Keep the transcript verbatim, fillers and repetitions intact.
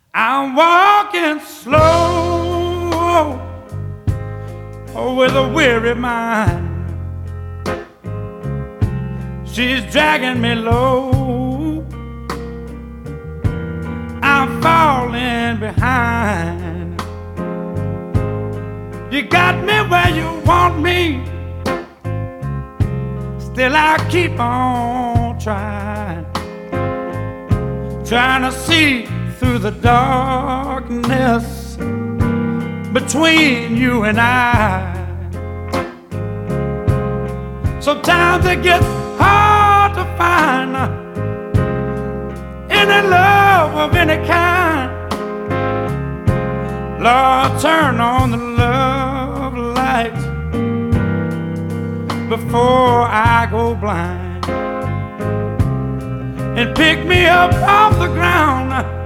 I'm walking slow with a weary mind. She's dragging me low. I'm falling behind. You got me where you want me. Still I keep on trying, trying to see through the darkness between you and I. Sometimes it gets hard to find any love of any kind. Lord, turn on the love light before I go blind, and pick me up off the ground